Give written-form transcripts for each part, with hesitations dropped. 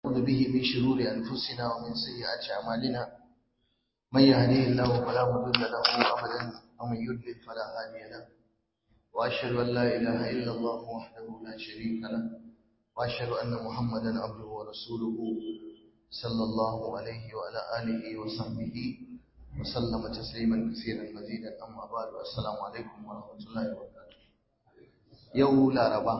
ونعوذ به من شرور أنفسنا ومن سيئات أعمالنا من يهديه الله فلا مضل له أبدا ومن يضلل فلا هادي له وأشهد أن لا إله إلا الله وحده لا شريك له وأشهد أن محمدا عبده ورسوله صلى الله عليه وعلى آله وصحبه وسلم تسليما كثيرا مزيدا أما بعد السلام عليكم ورحمة الله وبركاته يوم لا ربا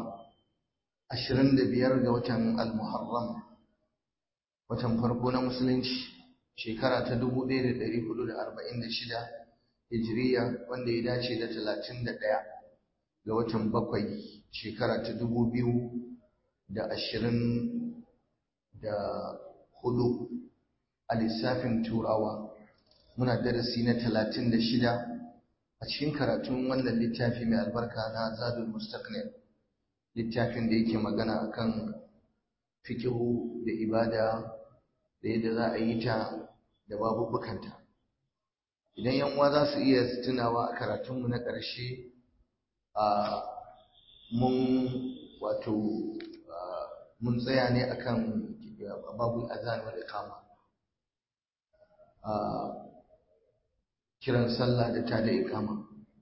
25 ga watan al-Muharram watan farko na musulunci shekara ta 1446 hijriya wanda ya dace da 31 ga watan bakwai shekara ta 2024 a lissafin turawa muna darasi na 36 a cikin karatun wannan littafi mai albarka na Zadul Mustaqni littafin da yake magana akan fikihu da ibada da yadda za a yi ta da babubbukanta idan yan uwa za su iya tunawa a karatunmu na ƙarshe mun tsaya ne akan babul azan wal iqama kiran sallah da tada iqama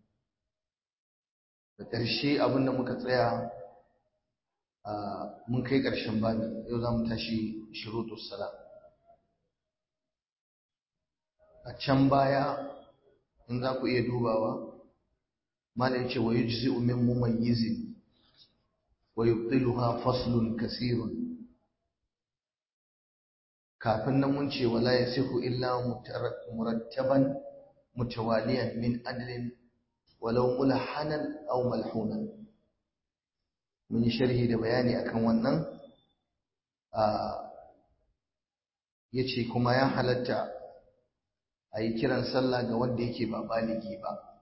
da ƙarshe abinda muka tsaya mun kai ƙarshen babi yau za mu tashi shurutus sala a can baya in za ku iya dubawa mala yace wa yujzi'u min mumayyizin wa yubtiluha faslun kasirun kafin nan mun ce wala yasihu illa murattaban mutawaliyan min adlin walau mulhanan aw malhunan mun yi sharhi da bayani akan wannan yace kuma ya halatta a yi kiran sallah ga wanda yake ba baligi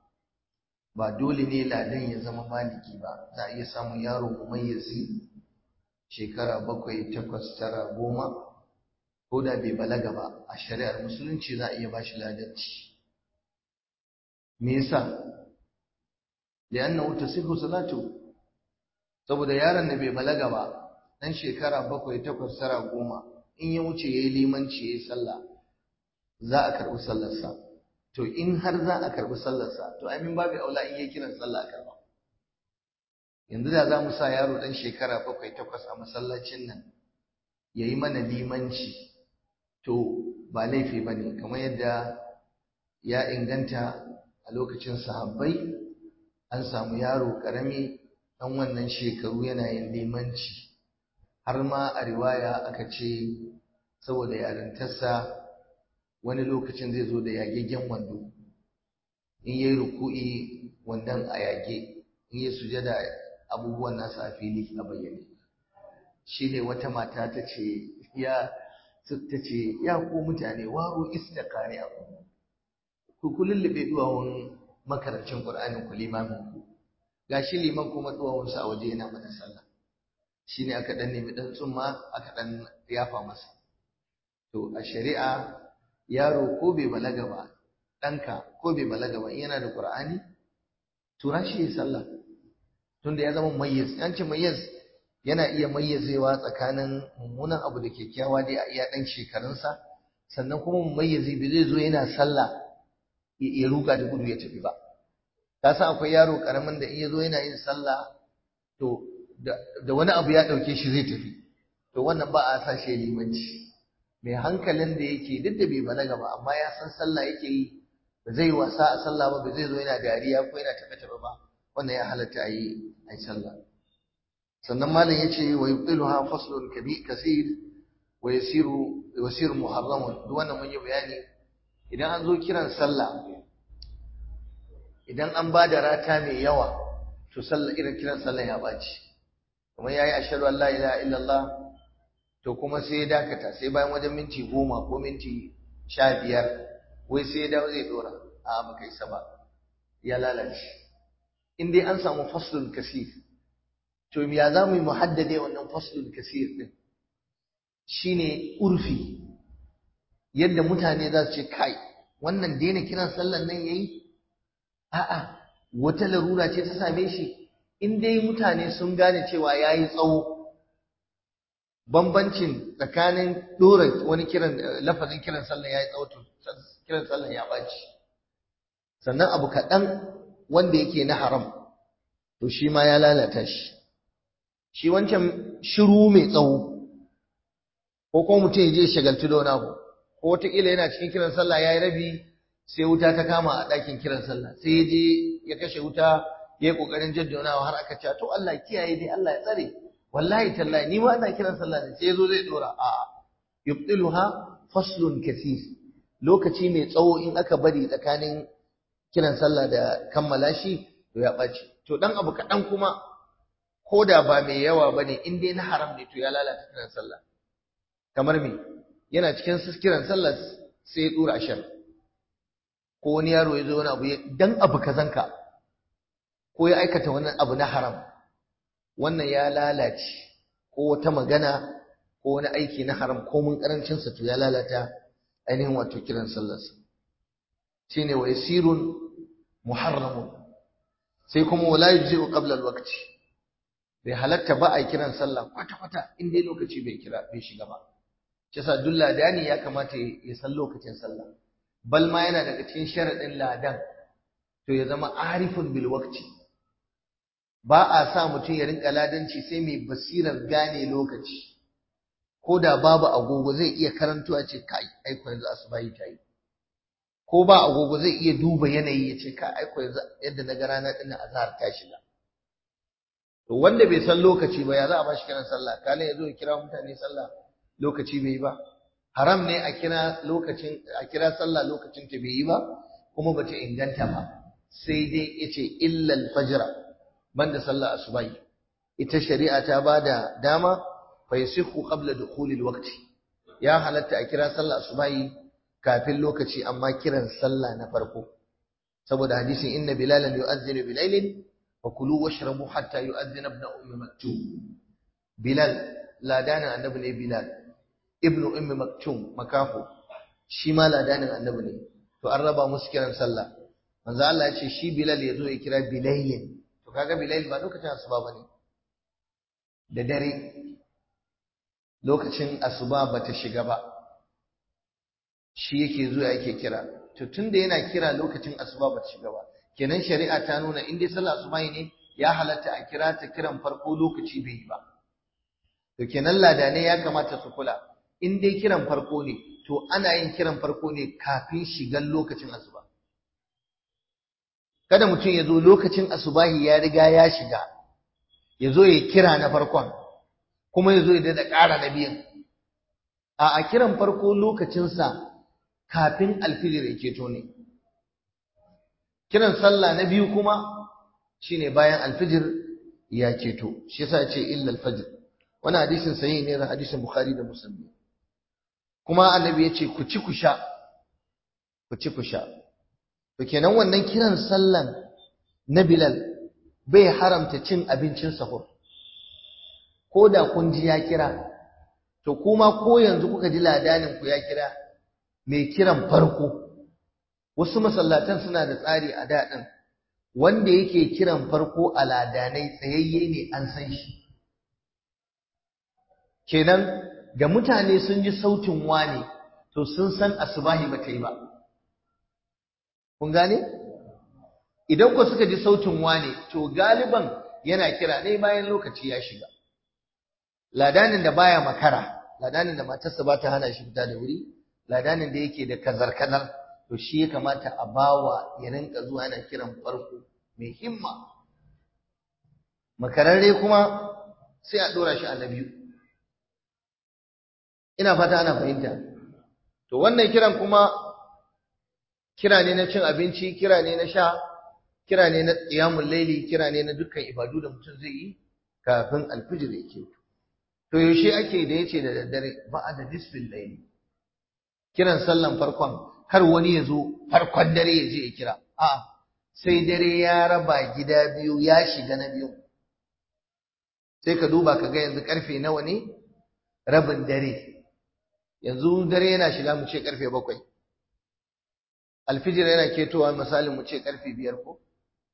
ba dole ne ladan ya zama baligi ba za a iya samun yaro mumayyizi shekara 7 8 9 10 ko da bai balaga ba a shari'ar musulunci za a iya bashi ladanci me yasa li'annahu tasihhu salatu saboda yaron da bai balaga ba dan shekara 7 8 9 10 in ya wuce yayi limanci yayi sallah za a karbi sallarsa to in har za a karbi sallarsa to amin babu aula in yayi kiran sallah a karba yanzu da za mu sa yaro dan shekara 7 8 a masallacin nan yayi mana limanci to ba laifi bane kamar yadda ya inganta a lokacin sahabbai an samu yaro karami dan wannan shekaru yana yin limanci har ma a riwaya aka ce saboda yarintarsa wani lokacin zai zo da yageggen wando in yayi ruku'i wandan a yage in yayi sujada abubuwan nasa a fili a bayyane shine wata mata tace ya ku mutane waro istakari ku lullube duwawun makarancin Qur'anin ku limamin ku gashi liman kuma duwawunsa a waje yana mata sallah shine aka dan nemi dan tsumma aka dan yafa masa to a shari'a yaro ko bai balaga ba danka ko bai balaga ba yana da Qur'ani tura shi ya sallah tunda ya zama mayyiz an ce mayyiz yana iya mayyazewa tsakanin mummunan abu da kyakkyawa dai a iya dan shekarunsa sannan kuma mayyizi bai zai zo yana sallah ya ruga da gudu ya tafi ba ka san akwai yaro karamin da in ya zo yana yin sallah to da wani abu ya dauke shi zai tafi to wannan ba a sa shi limanci mai hankalin da yake duk da bai balaga ba amma ya san sallah yake yi ba zai wasa a sallah ba ba zai zo yana dariya ko yana tafe ba wannan ya halatta a yi sallah sannan malam yace wa yubtiluha faslun kasir wa yasiru muharramun duk wannan mun yi bayani idan an zo kiran sallah idan an ba da rata mai yawa to sallah irin kiran sallah ya baci kuma yayi ashhadu an la ilaha illallah to kuma sai ya dakata sai bayan wajen minti 10 ko minti 15 wai sai ya dawo zai dora a baka isa ba ya lalace in dai an samu faslun kasir to ya za mu yi muhaddade wannan faslun kasir din shine urfi yadda mutane za su ce kai wannan daina kiran sallan nan yayi a'a wata larura ce ta same shi in dai mutane sun gane cewa yayi tsawo bambancin tsakanin dora wani kiran lafazin kiran sallah yayi tsautu kiran sallah ya baci sannan abu kaɗan wanda yake na haram to shi ma ya lalata shi wancan shiru mai tsawo ko kuma mutum ya je shagaltu da wani abu ko wataƙila yana cikin kiran sallah ya yi rabi sai wuta ta kama a ɗakin kiran sallah sai ya je ya kashe wuta ya yi ƙoƙarin jaddonawa har aka ce to Allah kiyaye dai Allah ya tsare wallahi tallahi ni ma ina kiran sallah ne sai ya zo zai dora a'a yubtiluha faslun kathir lokaci mai tsawo in aka bari tsakanin kiran sallah da kammala shi to ya ɓaci to dan abu kaɗan kuma ko da ba mai yawa bane in dai na haram ne to ya lalata kiran sallah kamar me yana cikin kiran sallah sai ya dura ashar ko wani yaro ya zo wani abu dan abu kazanka ko ya aikata wani abu na haram wannan ya lalace ko wata magana ko wani aiki na haram ko mun karancin sa to ya lalata ainihin wato kiran sallarsa shine wa yasirun muharramun sai kuma wala yujzi'u qabla alwaqti bai halatta ba a kiran sallah kwata kwata in dai lokaci bai shiga ba kisa duk ladani ya kamata ya san lokacin sallah bal ma yana daga cikin sharadin ladan to ya zama arifun bil waqti ba a sa mutum ya rinka ladanci sai mai basirar gane lokaci ko da babu agogo zai iya karantuwa ce kai aiko yanzu asubahi ta yi ko ba agogo zai iya duba yanayi ya ce kai aiko yanzu yadda na ga rana din azhar ta shiga to wanda bai san lokaci ba ya za a bashi kiran sallah kana yazo ya kira mutane sallah lokaci bai yi ba haram ne a kira sallah lokacin ta bai yi ba kuma bata inganta ba sai dai yace illa al-fajr banda sallah asubai ita shari'a ta bada dama fa yasihu qabla dukhul al-waqt ya halatta a kira sallah asubai kafin lokaci amma kiran sallah na farko saboda hadisin inna bilalan yu'adhdhinu bilailin wa kulu washrabu hatta yu'adhdhina ibn ummi maktum bilal ladana annabi ne bilal ibnu ummi maktum makafu shi ma ladanin annabi ne to an raba musu kiran sallah manzo Allah ya ce shi bilal yazo ya kira bilailin to kaga bilail ba lokacin asuba bane da dare lokacin asuba bata shiga ba shi yake zuwa yake kira to tunda yana kira lokacin asuba bata shiga ba kenan shari'a ta nuna in dai sallar asuba ne ya halatta a kira ta kiran farko lokaci bai yi ba to kenan ladane ya kamata su kula in dai kiran farko ne to ana yin kiran farko ne kafin shigan lokacin asuba kada mutum ya zo lokacin asubahi ya riga ya shiga ya zo ya kira na farkon kuma ya zo ya da ƙara na biyan a kiran farko lokacinsa kafin alfijir ya keto ne kiran sallah na biyu kuma shine bayan alfijir ya keto shi yasa ya ce illa alfajr wannan hadisin sahihi ne da hadisin bukhari da muslim kuma annabi ya ce ku ci ku sha to kenan wannan kiran sallan na bilal bai haramta cin abincin sahur ko da kun ji ya kira to kuma ko yanzu kuka ji ladanin ku ya kira mai kiran farko wasu masallatan suna da tsari a daɗin wanda yake kiran farko a ladanai tsayayye ne an san shi kenan da mutane sun ji sautin wane to sun san asubahi ba ta yi ba kun gane idan ku suka ji sautin wane to galiban yana kira ne bayan lokaci ya shiga ladanin da baya makara ladanin da matarsa ba ta hana shi fita da wuri ladanin da yake da kazar-kazar to shi ya kamata a bawa ya rinka zuwa yana kiran farko mai himma makararre kuma sai a dora shi a na biyu ina fata ana fahimta to wannan kiran kuma kira ne na cin abinci kira ne na sha kira ne na qiyamul laili kira ne na dukkan ibadu da mutum zai yi kafin alfijir yake to yaushe ake da yace da daddare ba'da nisfil laili kiran sallan farkon kar wani ya zo farkon dare ya je ya kira a'a sai dare ya raba gida biyu ya shiga na biyu sai ka duba ka ga yanzu karfe nawa ne rabin dare yanzu dare yana shiga mu ce karfe 7 alfijir yana ketowa misalin mu ce karfe 5 ko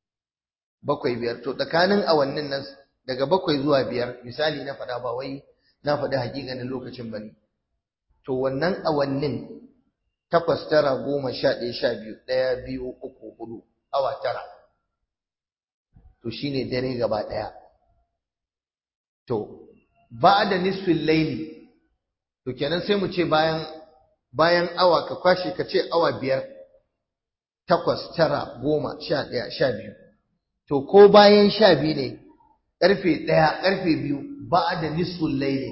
7 5 to tsakanin awannin nan daga 7 zuwa 5 misali na fada ba wai na faɗi hakikanin lokacin bane to wannan awannin 8 9 10 11 12 1 2 3 4 awa 9 to shine dare gaba daya to ba'da nisfil layli to kenan sai mu ce bayan awa ka kwashe ka ce awa 5 8 9 10 11 12 to ko bayan 12 ne karfe 1 karfe 2 ba'da nisfil layli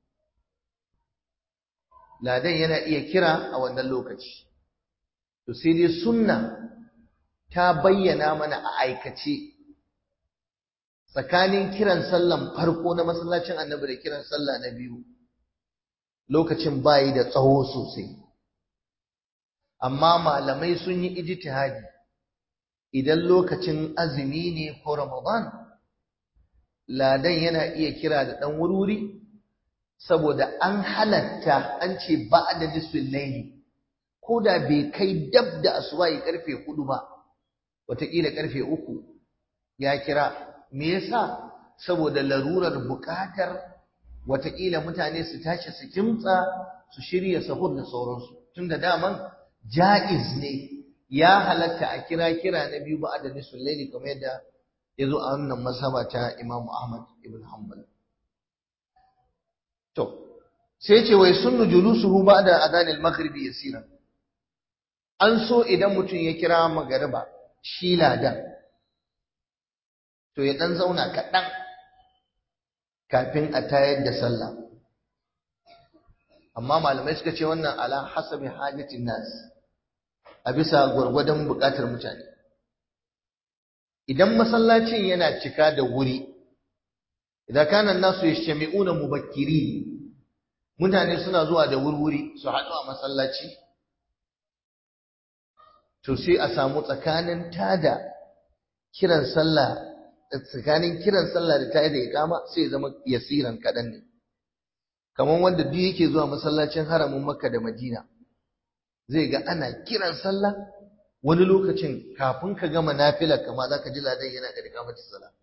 ladan yana iya kira a wannan lokaci to sai dai sunna ta bayyana mana a aikace tsakanin kiran sallan farko na masallacin annabi da kiran sallah na biyu lokacin bayi da tsawo sosai amma malamai sun yi ijtihadi idan lokacin azumi ne ko ramadan ladan yana iya kira da dan wurwuri saboda an halatta an ce ba'da nisfil layli ko da bai kai dab da asubahi karfe 4 ba wataƙila karfe 3 ya kira me yasa saboda larurar buƙatar wataƙila mutane su tashi su kimtsa su shirya sahur da sauransu tunda daman ja'iz ne ya halatta a kira na biyu ba'da nisfil layli kamar yadda yazo a wannan mazhaba ta Imam Ahmad ibn Hanbal to sai ce wai sunnu julusuhu ba'da adhanil maghribi yasiran an so idan mutum ya kira magariba shi ladan to ya dan zauna kaɗan kafin a tayar da sallah amma malamai suka ce wannan ala hasabi hajatin nas a bisa gwargwadon buƙatar mutane idan masallacin yana cika da wuri idan kana nasu yashmi'una mubakkirin mutane suna zuwa da wurwuri su haɗu a masallaci to sai a samu tsakanin kiran sallah da tada iqama sai zama yasiran kadan ne kaman wanda duk yake zuwa masallacin haramin Makka da Madina zai ga ana kiran sallah wani lokacin kafin ka gama nafilar kama zaka ji ladan yana da iqamatus salat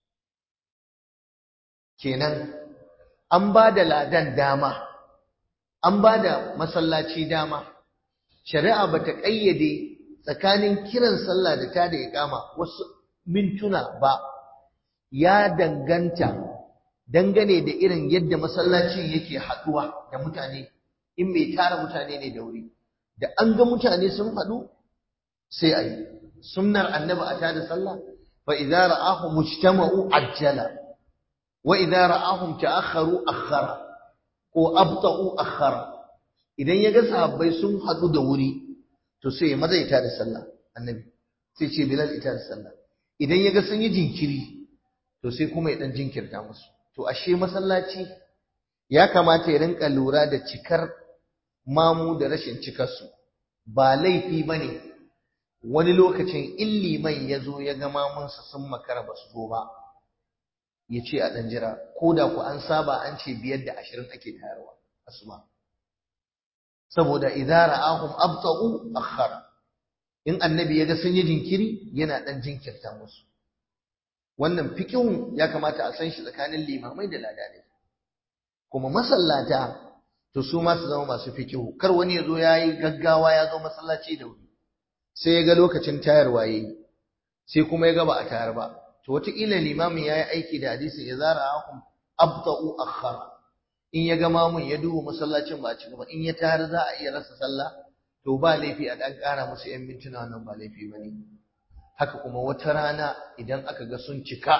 kenan an ba da ladan dama an ba da masallaci dama shari'a bata kayyade tsakanin kiran sallah da tada iqama wasu mintuna ba ya dangane da irin yadda masallacin yake haduwa da mutane in mai tara mutane ne da wuri da an ga mutane sun hadu sai ayi sunnar annabi a tada sallah fa idza ra'ahu mujtama'u ajjala wa idza ra'ahum ta'akharu akhara ko abta'u akhara idan yaga sahabbai sun hadu da wuri to sai ya maza ita da sallah annabi sai ce bilal ita da sallah idan yaga sun yi jinkiri to sai kuma ya dan jinkirta musu to ashe masallaci ya kamata ya rinka lura da cikar mamu da rashin cikar su ba laifi bane wani lokacin illiman yazo ya ga mamunsa sun makara basu zo ba yace a dan jira koda ku an saba an ce 5:20 ake tayarwa asuba saboda idza ra'ahum abta'u akhara in annabi yaga sun yi jinkiri yana dan jinkirta musu wannan fiqhun ya kamata a san shi tsakanin limamai da ladanai kuma masallata to su ma su zama masu fiqhu kar wani yazo yayi gaggawa ya zo masallaci da wuri sai yaga lokacin tayarwa yayi sai kuma yaga ba a tayar ba to wataƙila limamin yayi aiki da hadisin idza ra'ahum abta'u akhara in ya ga mamun ya duba masallacin ba a cika ba in ya tayar za a iya rasa sallah to ba laifi a dan ƙara musu 'yan mintuna wannan ba laifi bane haka kuma wata rana idan aka ga sun cika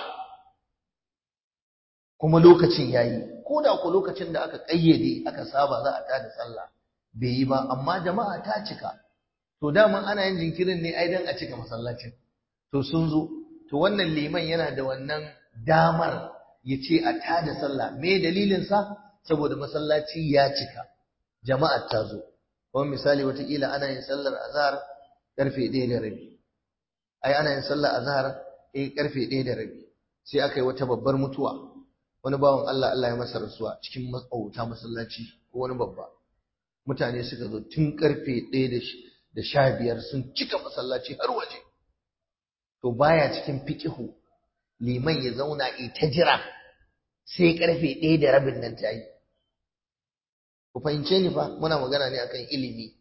kuma lokacin yayi ko da ku lokacin da aka kayyade aka saba za a tada sallah bai yi ba amma jama'a ta cika to daman ana yin jinkirin ne ai dan a cika masallacin to sun zo to wannan liman yana da wannan damar ya ce a tada sallah me dalilin sa saboda masallaci ya cika jama'ar ta zo kuma misali watakila ana yin sallar azhar karfe 1:30 ai ana yin sallar azhar karfe 1:30 sai aka yi wata babbar mutuwa wani bawan Allah ya masa rasuwa cikin matsauta masallaci ko wani babba mutane suka zo tun karfe 1:15 sun cika masallaci har waje to baya cikin fiqihu liman ya zauna ta jira sai karfe 1:30 nan ta yi ku fahimce ni fa, muna magana ne akan ilimi.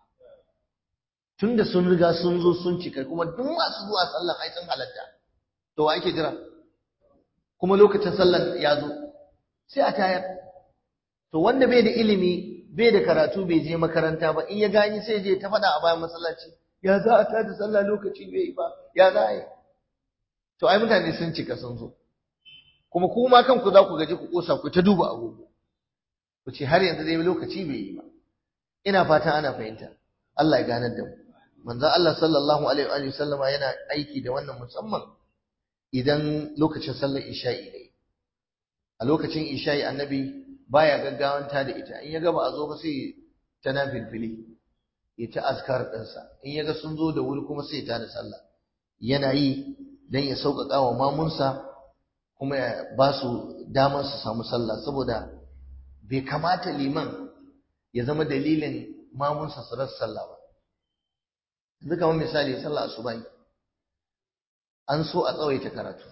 Tunda sun riga sun zo sun cika, kuma duk masu zuwa sallan ai sun halatta, to wa ake jira? Kuma lokacin sallan ya zo sai a tayar. To wanda bai da ilimi, bai da karatu, bai je makaranta ba, in ya gani sai je ta faɗa a bayan masallaci, ya za a tada sallah lokaci bai yi ba, ya za a yi? To ai mutane sun cika sun zo, kuma kuma kanku za ku gaji ku kosa ku ta duba agogo, ku ce har yanzu dai lokaci bai yi ba. Ina fatan ana fahimta. Allah ya ganar da mu. Manzo Allah sallallahu alaihi wa sallama yana aiki da wannan musamman idan lokacin sallar isha'i ne. A lokacin isha'i annabi baya gaggawanta da ita, in ya ga ba a zo ba sai ta nafilfili, ya ta azkar ɗinsa, in ya ga sun zo da wuri kuma sai ta da sallah. Yana yi don ya sauƙaƙa wa mamunsa kuma ya ba su damar su samu sallah, saboda bai kamata liman ya zama dalilin mamunsa su rasa sallah ba. Yanzu kamar misali sallah asuba, an so a tsawaita karatu,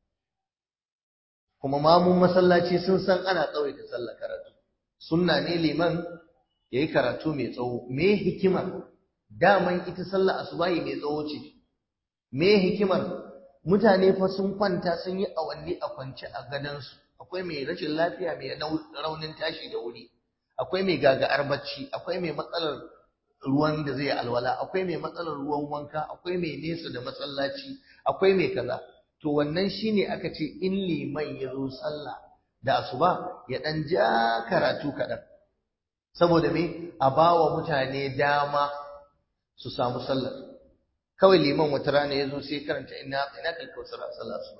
kuma mamun masallaci sun san ana tsawaita sallah karatu. Sunna ne liman ya yi karatu mai tsawo. Me hikimar? Daman ita sallah asuba mai tsawo ce. Me hikimar? Mutane fa sun kwanta sun yi awanni a kwance a gadansu. Akwai mai rashin lafiya, mai raunin tashi da wuri, akwai mai gaga'ar bacci, akwai mai matsalar ruwan da zai alwala, akwai mai matsalar ruwan wanka, akwai mai nesa da masallaci, akwai mai kaza. To wannan shine aka ce in liman ya zo sallah da asuba ya dan ja karatu kaɗan, saboda me? A bawa mutane dama su samu sallar. Kawai liman wata rana ya zo sai karanta ina kalkausar sallah asuba.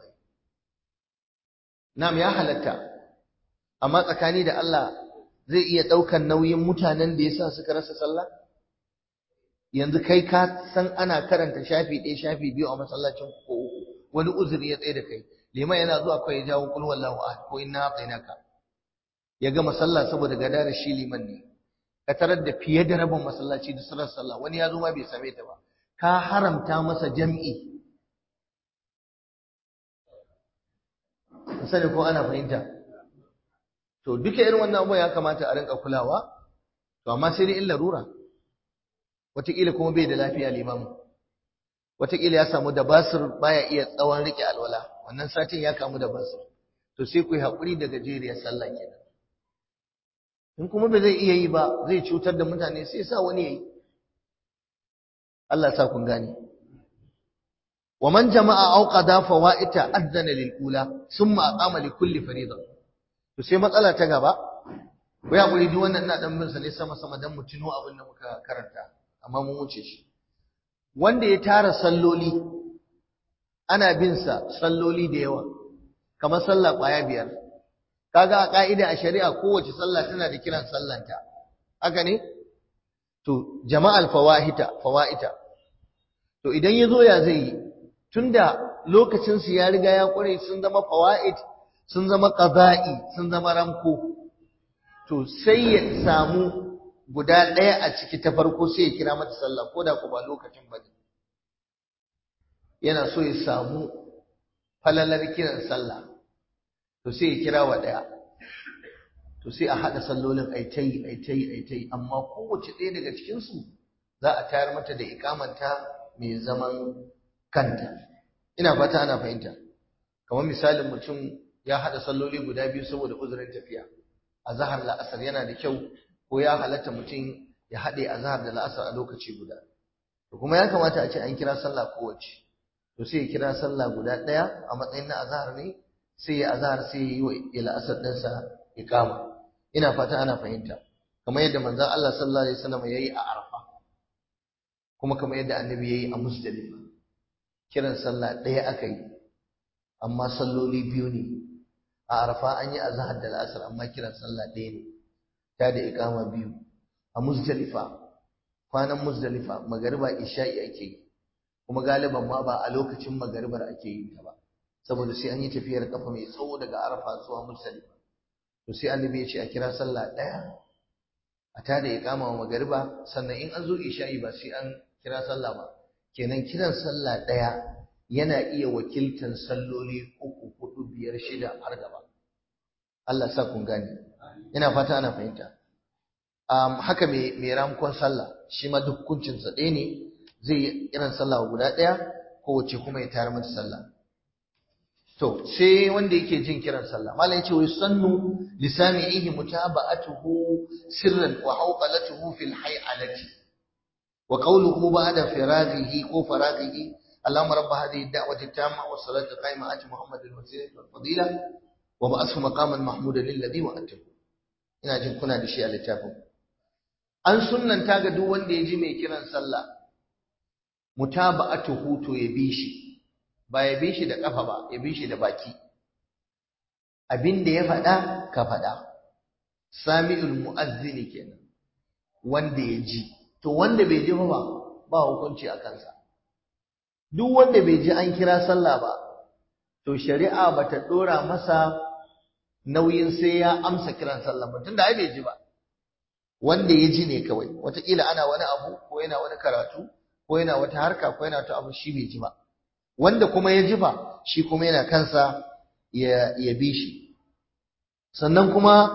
Nam ya halatta, amma tsakani da Allah zai iya ɗaukan nauyin mutanen da yasa suka rasa sallah? Yanzu kai ka san ana karanta shafi ɗaya shafi biyu a masallacin ko uku, wani uzuri ya tsaye da kai, liman yana zuwa kawai ya jawo kul wallahu ahad ko inna a'tainaka, ya gama sallah saboda gadara shi liman ne. Ka tarar da fiye da rabin masallaci da sarar sallah, wani ya zo ma bai same ta ba, ka haramta masa jam'i. Sani ko ana fahimta? To duka irin wannan abubuwa ya kamata a rinka kulawa, to amma sai dai in larura. Wataƙila kuma bai da lafiya limamu, wataƙila ya samu da basir baya iya tsawon riƙe alwala, wannan satin ya kamu da basir, to sai ku yi haƙuri da gajeriyar sallah kenan. In kuma bai zai iya yi ba, zai cutar da mutane, sai sa wani ya yi. Allah sa kun gane. Wa man jama'a aw qada fawaita adzana lil ula thumma aqama li kulli fariida. To sai matsala ta gaba, ku yi haƙuri duk wannan ina dan bin sa ne sama sama dan mu tuno abin da muka karanta, amma mun wuce shi. Wanda ya tara salloli, ana bin sa salloli da yawa, kamar sallah ƙwaya biyar. Kaga a ka'ida a shari'a kowace sallah tana da kiran sallanta, haka ne? To jama'al fawaita. To idan ya zo ya zai yi, tunda lokacin su ya riga ya ƙware, sun zama fawaid, sun zama qada'i, sun zama ramko, to sai ya samu guda ɗaya a ciki ta farko sai ya kira mata sallah, ko da ku ba lokacin ba ne. Yana so ya samu falalar kiran sallah, to sai ya kira wa ɗaya. To sai a haɗa sallolin ai, amma kowace ɗaya daga cikinsu za a tayar mata da ikamanta mai zaman kanta. Ina fata ana fahimta. Kamar misalin mutum ya haɗa salloli guda biyu saboda uzurin tafiya, azhar la'asar, yana da kyau ko ya halatta mutum ya haɗe azhar da la'asar a lokaci guda. To kuma ya kamata a ce an kira sallah kowace. To sai ya kira sallah guda ɗaya a matsayin na azhar ne, sai ya azhar sai ya yi wa la'asar ɗinsa iqama. Ina fata ana fahimta. Kamar yadda manzon Allah sallallahu alaihi wasallam yayi a Arafa, kuma kamar yadda annabi yayi a Muzdalifa. Kiran sallah ɗaya aka yi, amma salloli biyu ne. A Arafa an yi azhar da la'asar, amma kiran sallah ɗaya ne, ta da iqama biyu. A Muzdalifa, kwanan Muzdalifa, magariba isha'i ake yi, kuma galiban ma ba a lokacin magaribar ake yi ta ba, saboda sai an yi tafiyar kafa mai tsawo daga Arafa zuwa Muzdalifa. To sai annabi ya ce a kira sallah ɗaya, a ta da iqama wa magariba, sannan in an zo isha'i ba sai an kira sallah ba. Kenan kiran sallah ɗaya yana iya wakiltan salloli 3, 4, 5, 6 har gaba. Allah sa kun gane. Ina fata ana fahimta. haka mai ramkon sallah shi ma duk hukuncinsa ɗaya ne, zai yi kiran sallah guda ɗaya kowace kuma ya tayar mata sallah. To sai wanda yake jin kiran sallah malam yace wai sannu lisami'ihi mutaba'atuhu sirran wa hawqalatuhu fil hay'alati wa qawluhu ba'da firaghihi ko faraghihi اللهم رب هذه الدعوة التامة والصلاة القائمة آت محمد الوسيلة والفضيلة وبعثه مقاما محمودا للذي وأنته. ina jin kuna da shi a littafin. An sunnanta ga duk wanda ya ji mai kiran sallah mutaba'atuhu to ya bi shi, ba ya bi shi da kafa ba, ya bi shi da baki. Abin da ya faɗa ka faɗa. Sami'ul mu'azzini kenan. Wanda ya ji. To wanda bai ji ba hukunci a kansa. Duk wanda bai ji an kira sallah ba, to shari'a bata dora masa nauyin sai ya amsa kiran sallah ba, tunda ai bai ji ba. Wanda ya ji ne kawai, wataƙila ana wani abu ko yana wani karatu ko yana wata harka ko yana wata abu shi bai ji ba. Wanda kuma ya ji fa, shi kuma yana kansa ya bi shi. Sannan kuma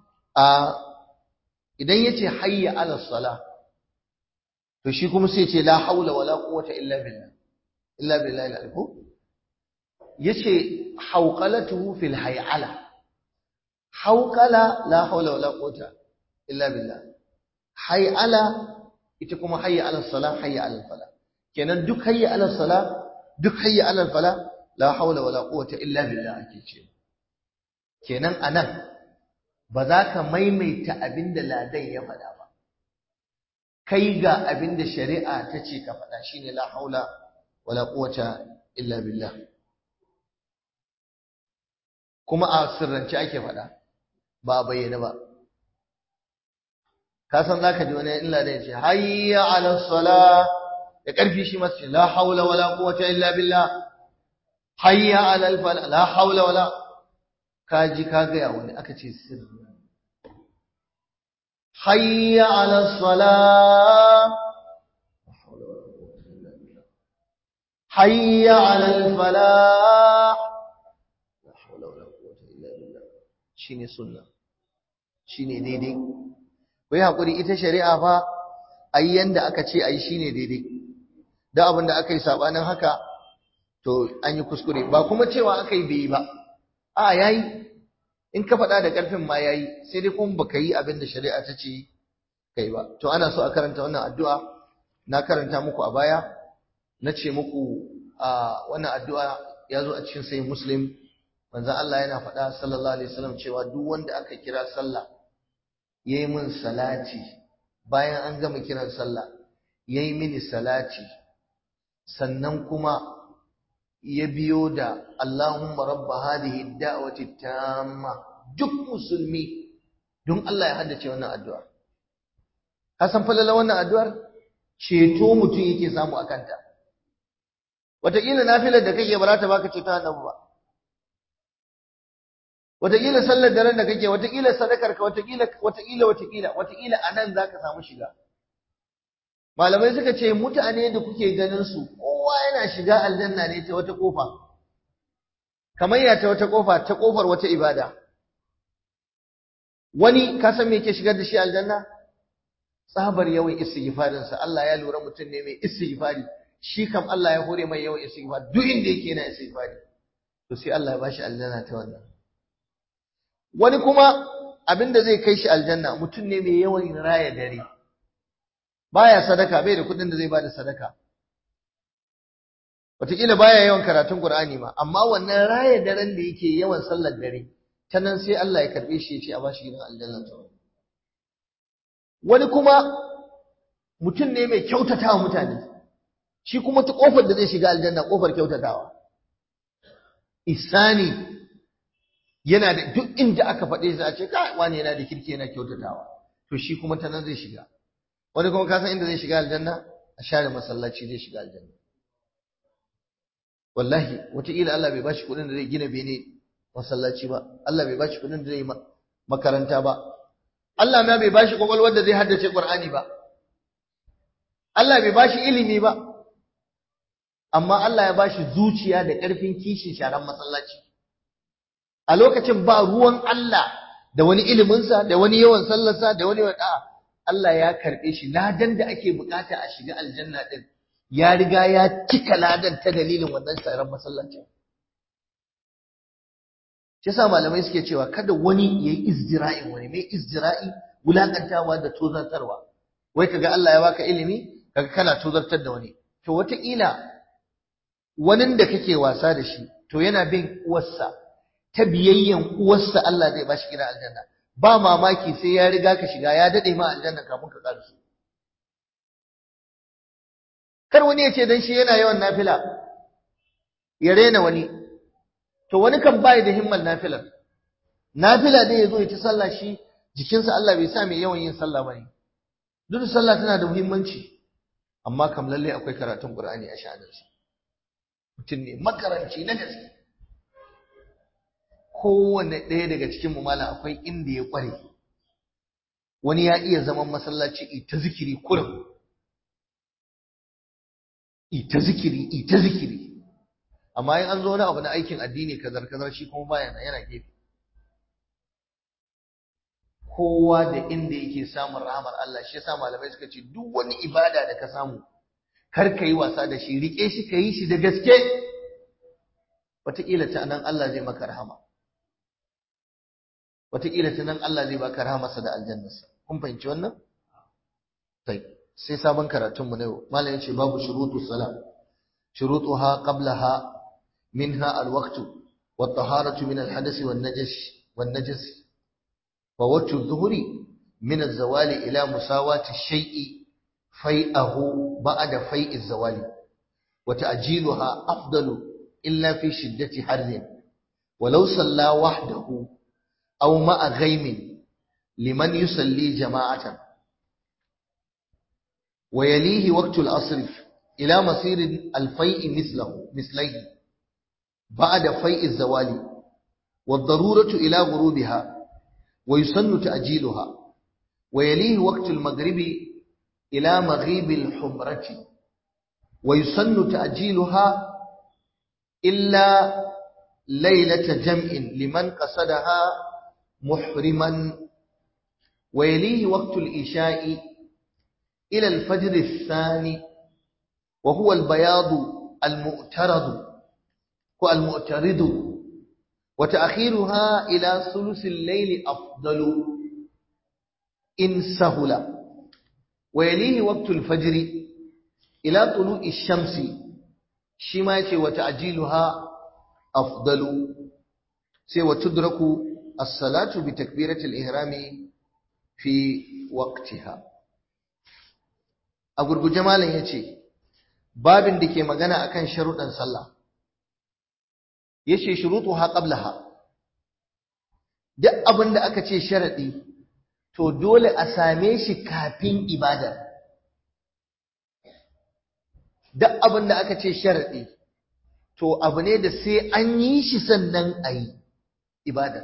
idan yace hayya ala salah, to shi kuma sai ce la haula wala quwwata illa billah. illa billahi al-alifu yace hawqalatuhu fil hay'ala, hawqala la hawla wala quwwata illa billah, hay'ala ita kuma hayya ala salah hayya ala falah. Kenan duk hayya ala salah duk hayya ala falah la hawla wala quwwata illa billah ake ce. Kenan anan ba za ka maimaita abinda ladan ya faɗa ba, kai ga abinda shari'a ta ce ka faɗa shine la haula wala quwwata illa billah. Kuma a sirrance ake faɗa ba a bayyana ba. Ka san zaka ji wani illa da yace hayya ala salah da ƙarfi, shi ma ce la haula wala quwwata illa billah, hayya ala al falah la haula wala. Kaji ka ga ya wani aka ce sirri. Hayya ala salah hayya 'alal falah la hawla wala quwwata illa billah. Shine sunna, shine daidai. Wai hakuri, ita shari'a fa ayi yanda aka ce ayi shine daidai. Da abin da aka yi sabanin haka to an yi kuskure, ba kuma cewa aka yi bai ba. A yayi, in ka faɗa da ƙarfin ma yayi, sai dai kuma baka yi abin da shari'a ta ce kai ba. To ana so a karanta wannan addu'a, na karanta muku a baya. Na ce muku wannan addu'a ya zo a cikin sahih Muslim, manzon Allah yana faɗa sallallahu alaihi wasallam cewa duk wanda aka kira sallah yayi min salati, bayan an gama kiran sallah yayi mini salati, sannan kuma ya biyo da Allahumma rabba hadhihi ad-da'wati tamma. Duk musulmi don Allah ya haddace wannan addu'a. Ka san falala wannan addu'ar? Ceto mutum yake samu akan ta. Wataƙila nafilar da kake ba za ta baka ceto annabi ba. Wataƙila sallar daren da kake, wataƙila sadakar ka, wataƙila anan zaka samu shiga. Malamai suka ce mutane da kuke ganin su kowa yana shiga aljanna ne ta wata kofa. Kamar ya ta wata kofa, ta kofar wata ibada. Wani ka san me yake shigar da shi aljanna? Tsabar yawan istighfarinsa. Allah ya lura mutum ne mai istighfari. Shi kam Allah ya hore mai yawan istighfar, duk inda yake yana istighfari, to sai Allah ya bashi aljanna ta wannan. Wani kuma abinda zai kai shi aljanna, mutum ne mai yawan raya dare, baya sadaka, bai da kudin da zai bada sadaka, wataƙila baya yawan karatun Qur'ani ma, amma wannan raya daren da yake yawan sallar dare, ta nan sai Allah ya karbe shi ya ce a bashi gidan aljanna ta wannan. Wani kuma mutum ne mai kyautatawa mutane, shi kuma ta kofar da zai shiga aljanna kofar kyautatawa. Ihsani, yana da duk inda aka faɗe shi a ce kai wani yana da kirki yana kyautatawa, to shi kuma ta nan zai shiga. Wani kuma ka san inda zai shiga aljanna? A share masallaci zai shiga aljanna. Wallahi wataƙila Allah bai bashi kuɗin da zai gina bene masallaci ba, Allah bai bashi kuɗin da zai makaranta ba, Allah ma bai bashi kwakwalwar da zai haddace Qur'ani ba, Allah bai bashi ilimi ba, amma Allah ya bashi zuciya da ƙarfin kishin sharan masallaci. A lokacin ba ruwan Allah da wani iliminsa, da wani yawan sallarsa, da wani a'a, Allah ya karɓe shi, ladan da ake bukata a shiga aljanna din ya riga ya cika ladan ta dalilin wannan tsaron masallacin. Shi yasa malamai suke cewa kada wani yayi izdira'in wani, mai izdira'in wulakantawa da tozartarwa. Wai kaga Allah ya baka ilimi kaga kana tozartar da wani. To wataƙila wanin da kake wasa da shi to yana bin uwarsa, ta biyayyen uwarsa Allah zai bashi gidan aljanna. Ba mamaki sai ya riga ka shiga, ya dade ma aljanna kafin ka karsu. Kar wani ya ce dan shi yana yawan nafila ya rena wani. To wani kan bai da himman nafilar. Nafila dai yazo ya ta sallah shi jikinsa Allah bai sa mai yawan yin sallah bane. Duk sallah tana da muhimmanci, amma kam lalle akwai karatun Qur'ani a sha'aninsa. Mutum ne makaranci na gaske. Kowanne ɗaya daga cikin mu malam akwai inda ya kware. Wani ya iya zaman masallaci ita zikiri kurum. Ita zikiri. Amma in an zo wani abu na aikin addini kazar shi kuma baya yana gefe. Kowa da inda yake samun rahmar Allah, shi yasa malamai suka ce duk wani ibada da ka samu kar ka yi wasa da shi, rike shi ka yi shi da gaske. Wataƙila ta nan Allah zai maka rahama. Wataƙila ta nan Allah zai baka rahamarsa da aljannarsa. Kun fahimci wannan? Sai sabon karatunmu na yau. Malam ya ce babu shurutu salat. Shurutuha qablaha منها الوقت والطهارة من الحدث والنجس ووجه الظهر من الزوال إلى مساواة الشيء فيئه بعد فيء الزوال وتأجيلها أفضل إلا في شدة حر ولو صلى وحده أو مع غيم لمن يصلي جماعة ويليه وقت العصر إلى مصير الفيء مثليه بعد فيء الزوال والضرورة إلى غروبها ويسن تأجيلها ويليه وقت المغرب إلى مغيب الحمرة ويسن تأجيلها إلا ليلة جمع لمن قصدها محرما ويليه وقت الإشاء إلى الفجر الثاني وهو البياض المؤترض وتأخيرها إلى ثلث الليل أفضل إن سهل ويليه وقت الفجر إلى طلوع الشمس شماتي وتعجيلها أفضل وتدرك الصلاة بتكبيرة الإحرام في وقتها أقول جمالا يتي باب دكي مغانا أكن شروطا صلى yace shurutuha qablaha, duk abin da aka ce sharadi to dole a same shi kafin ibada. Duk abin da aka ce sharadi to abu ne da sai an yi shi sannan a yi ibada.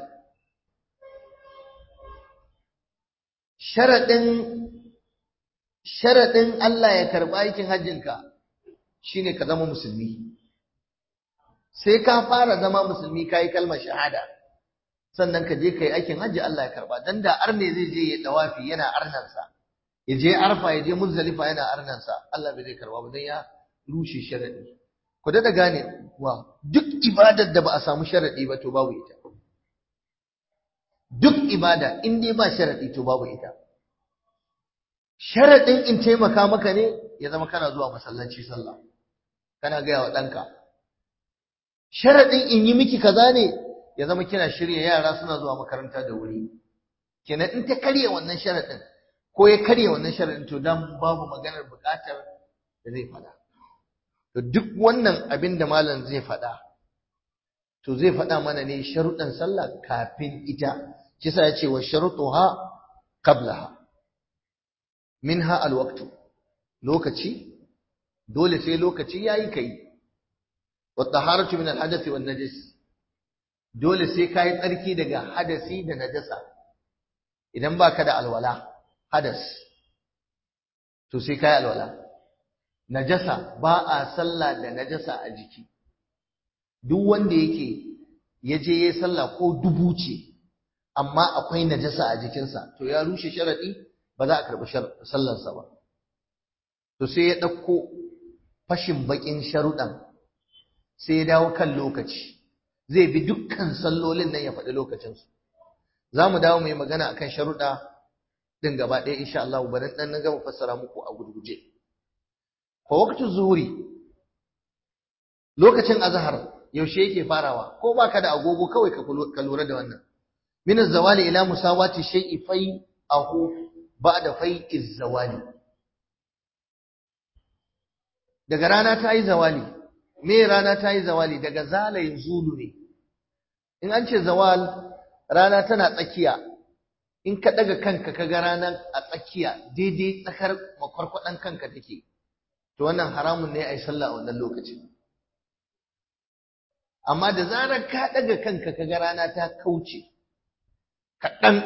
Sharadin Allah ya karba aikin hajjinka shine ka zama musulmi. Sai ka fara zama musulmi kai kalmar shahada sannan ka je kai aikin hajji Allah ya karba. Dan da arne zai je ya dawafi yana arnansa, ya je arfa ya je muzdalifa yana arnansa, Allah bai zai karba ba dan ya rushe sharadi. Ku da gane wa duk ibadar da ba a samu sharadi ba to babu ita. Duk ibada in dai ba sharadi to babu ita. Sharadin in taimaka maka ne ya zama kana zuwa masallaci sallah, kana gaya wa ɗanka. Sharaɗin in yi miki kaza ne ya zama kina shirya yara suna zuwa makaranta da wuri. Kenan in ta karya wannan sharaɗin ko ya karya wannan sharaɗin to dan babu maganar buƙatar da zai faɗa. To duk wannan abin da malam zai faɗa to zai faɗa mana ne sharuɗan sallah kafin ita. Kisa ya ce wa sharuɗuha qablaha. Minha alwaqtu. Lokaci dole sai lokaci yayi kai. والطهارة من الحدث والنجس dole sai kai tsarki daga hadasi da najasa. Idan baka da alwala hadas to sai kai alwala. Najasa ba a sallah da najasa a jiki. Duk wanda yake yaje yayi sallah ko dubu ce amma akwai najasa a jikinsa to ya rushe sharadi ba za a karɓi sallarsa ba. To sai ya ɗauko fashin baƙin sharuɗan sai ya dawo kan lokaci, zai bi dukkan sallolin nan ya faɗi lokacinsu. Za mu dawo mu yi magana akan sharuɗa ɗin gaba ɗaya insha Allah, bari ɗan na gama fassara muku a gurguje. Fa waqtu zuhuri, lokacin azhar yaushe yake farawa? Ko baka da agogo kawai ka lura da wannan. Min az-zawali ila musawati shay'i fai'ahu ba'da fai'iz zawali. Daga rana ta yi zawali, me rana ta yi zawali? Daga zala yazulu ne. In an ce zawal, rana tana tsakiya, in ka daga kanka ka ga ranar a tsakiya daidai tsakar makwarkwadan kanka take, to wannan haramun ne a yi sallah a wannan lokacin. Amma da zarar ka daga kanka ka ga rana ta kauce kaɗan,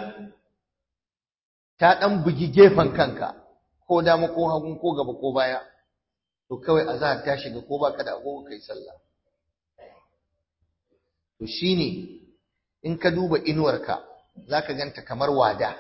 ta ɗan bugi gefen kanka ko dama ko hagu ko gaba ko baya, to kawai azhar ta shiga, ko baka da agogo kai sallah. To shine in ka duba inuwarka zaka ganta kamar wada.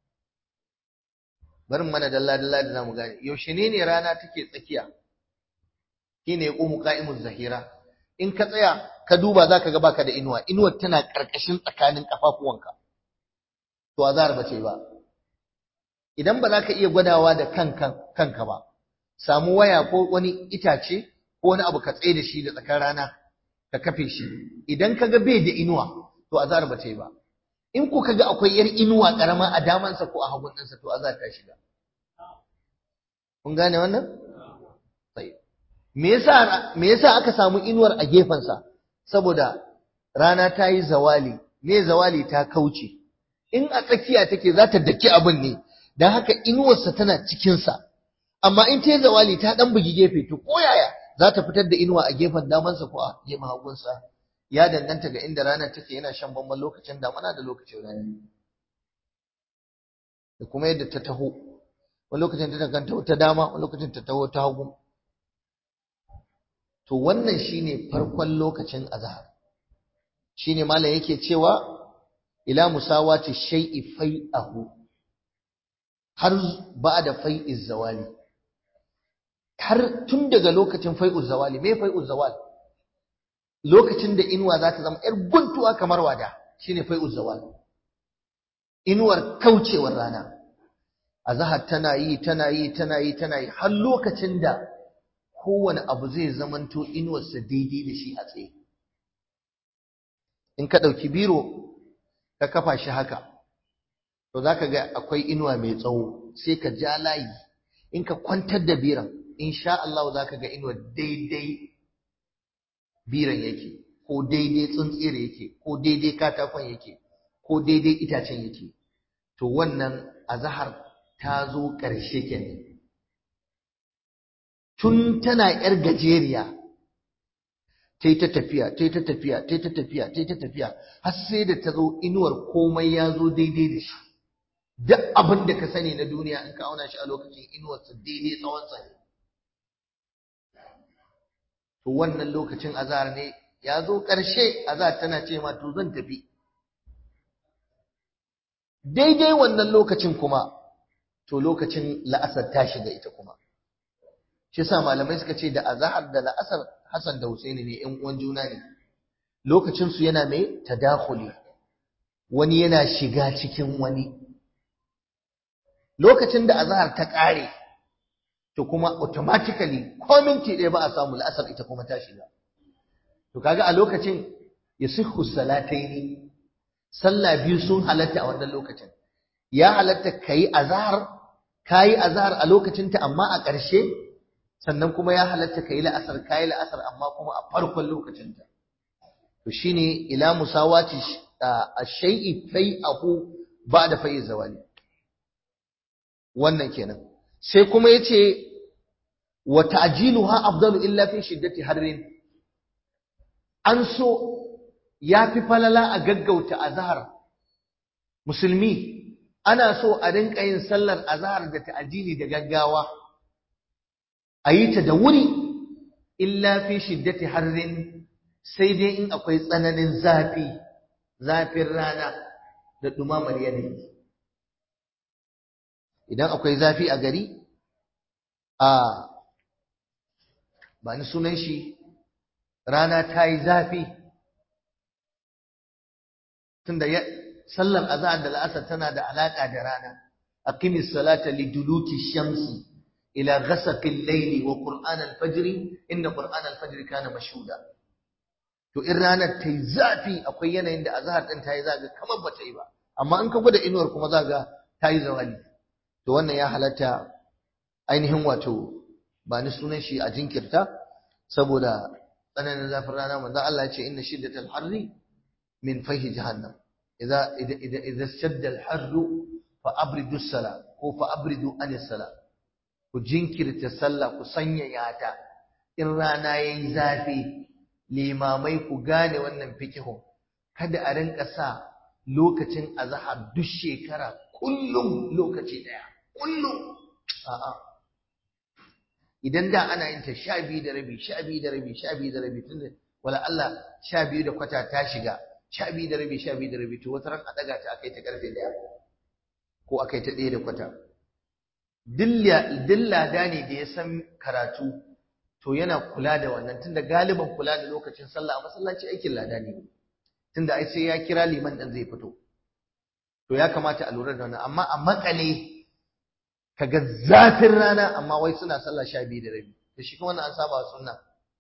Bari mana dalla dalla da zamu gane yaushe ne rana take tsakiya, shine yaqumu qa'imuz zahira. In ka tsaya ka duba zaka ga baka da inuwa, inuwar tana karkashin tsakanin kafafuwanka, to azhar bace ba. Idan ba za ka iya gwadawa da kanka ba, samu waya ko wani itace ko wani abu ka tsaye da shi da tsakar rana ka kafe shi. Idan ka ga bai da inuwa, to azhar bace ba. In ku kaga akwai yar inuwa karama a damansa ko a hagun ɗinsa, to azhar ta shiga. Kun gane wannan? Sai me yasa aka samu inuwar a gefensa? Saboda rana ta yi zawali, me zawali ta kauce. In a tsakiya take za ta daki abin ne, dan haka inuwarsa tana cikinsa. Amma in ta yi zawali ta ɗan bugi gefe, to ko yaya za ta fitar da inuwa a gefen damansa ko a gefen hagunsa. Ya danganta ga inda ranar take, yana shan bamban lokacin damana da lokacin rani, da kuma yadda ta taho. Wani lokacin ta taho ta dama, wani lokacin ta taho ta hagu. To wannan shine farkon lokacin azhar. Shine malam yake cewa ila musawati shay'i fai'ahu, har ba'da fai'iz zawali, har tun daga lokacin fai'uz zawali. Me fai'uz zawal? Lokacin da inuwa za ta zama ‘yar guntuwa kamar wada, shine fai'uz zawal, inuwar kaucewar rana. Azhar tana yi har lokacin da kowane abu zai zamanto inuwarsa daidai da shi a tsaye. In ka ɗauki biro ka kafa shi haka, to za ka ga akwai inuwa mai tsawo, sai ka ja layi. In ka kwantar da biran, insha Allah za ka ga inuwa daidai biran yake, ko daidai tsuntsiyar yake, ko daidai katakon yake, ko daidai itacen yake. To wannan azhar ta zo ƙarshe kenan. Tun tana ‘yar gajeriya, ta yi ta tafiya, har sai da ta zo inuwar komai ya zo daidai da shi. Duk abin da ka sani na duniya in ka auna shi a lokacin inuwarsa daidai tsawonsa ne. To wannan lokacin azhar ne ya zo ƙarshe, azhar tana ce ma to zan tafi. Daidai wannan lokacin kuma, to lokacin la'asar ta shiga ita kuma. Shi yasa malamai suka ce da azhar da la'asar Hassan da Husaini ne, ƴan uwan juna ne. Lokacin su yana mai tadakhuli, wani yana shiga cikin wani. Lokacin da azhar ta ƙare, to kuma automatically ko minti ɗaya ba a samu, la'asar ita kuma ta shiga. To kaga a lokacin yasihhu salataini, sallah biyu sun halatta a wannan lokacin. Ya halatta kayi azhar a lokacin ta amma a ƙarshe, sannan kuma ya halatta kayi la'asar amma kuma a farkon lokacin ta. To shine ila musawati ash-shay'i fai'ahu ba'da fai'iz zawali. Wannan kenan. Sai kuma yace wa ta'jiluha afdalu illa fi shiddati harrin. An so yafi falala a gaggauta azhar. Musulmi ana so a rinka yin sallar azhar da ta'jili da gaggawa, a yi ta da wuri, illa fi shiddati harrin, sai dai in akwai tsananin zafin rana da dumamar yanayi. idan akwai zafi a gari a ba ni sunan shi rana ta yi zafi tunda sallar azhar da la'asar tana da alaka da rana aqimis salata liduluki shamsi ila ghasaqil layli wa qur'an al-fajr inna qur'an al-fajr kana mashhuda to in ranar ta yi zafi akwai yanayin da azhar din ta yi zaga kamar bata yi ba amma in ka gwada inuwar kuma zaga ta yi zawali to wannan ya halatta ainihin wato ba ni sunan shi a jinkirta saboda tsananin zafin rana manzo Allah ya ce inna shiddatal harri min fahi jahannam idza shadda al-harru fa abridu as-salat ko fa abridu an as-salat ku jinkirta sallah ku sanyaya ta in rana yayi zafi limamai ku gane wannan fikihun kada a rinka sa lokacin azhar duk shekara kullum lokaci daya kullum a'a idan da ana yin ta 12 da rabi 12 da rabi 12 da rabi tunda wala Allah 12 da kwata ta shiga 12 da rabi 12 da rabi to wata ran a daga ta akai ta karfe 1 ko akai ta 1 da kwata dilla ne da ya san karatu to yana kula da wannan tunda galiban kula da lokacin sallah a masallaci aikin lada ne tunda ai sai ya kira liman din zai fito to ya kamata a lura da wannan amma a makale kaga zafin rana amma wai suna sallah 12 da rabi to shi kuma wannan an saba sunna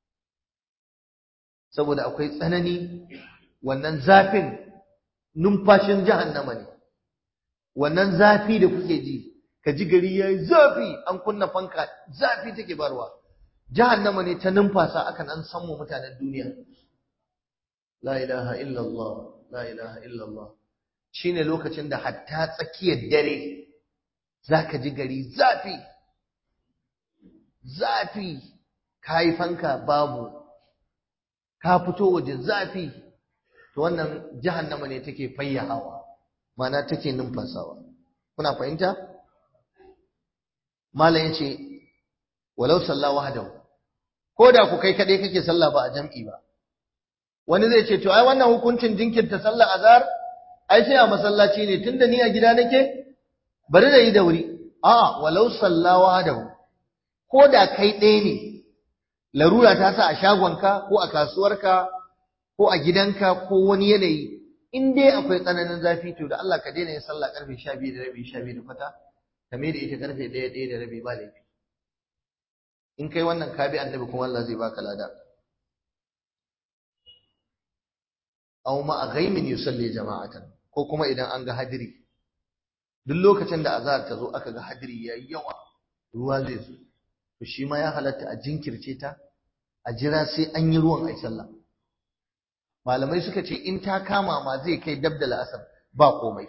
saboda akwai tsanani wannan zafin numfashin jahannama ne wannan zafi da kuke ji ka ji gari yayi zafi an kunna fanka zafi take barwa jahannama ne ta numfasa akan an san mu mutanen duniya la ilaha illallah la ilaha illallah shine lokacin da hatta tsakiyar dare zaka ji gari zafi zafi kai fanka babu ka fito waje zafi to wannan jahannama ne take fayyahawa mana take numfasawa kuna fahimta malam yace walau sallahu wahdahu ko da ku kai kadai kake sallah ba a jam'i ba wani zai ce to ai wannan hukuncin jinkirta sallar azhar ai sai a masallaci ne tunda ni a gida nake bari da yi da wuri a'a walau sallahu wahdahu ko da kai ɗaya ne larura ta sa a shagonka ko a kasuwarka ko a gidanka ko wani yanayi in dai akwai tsananin zafi to da Allah ka daina yin sallah karfe 12 da rabi 12 da kwata ka mai da ita karfe 1 da rabi ba laifi in kai wannan ka bi annabi kuma Allah zai baka lada aw ma ghaimin yusalli jama'atan ko kuma idan an ga hadiri duk lokacin da azhar ta zo aka ga hadiri yayi yawa ruwa zai zo to shi ma ya halatta a jinkirce ta a jira sai an yi ruwan ai sallah malamai suka ce in ta kama ma zai kai dab da la'asar ba komai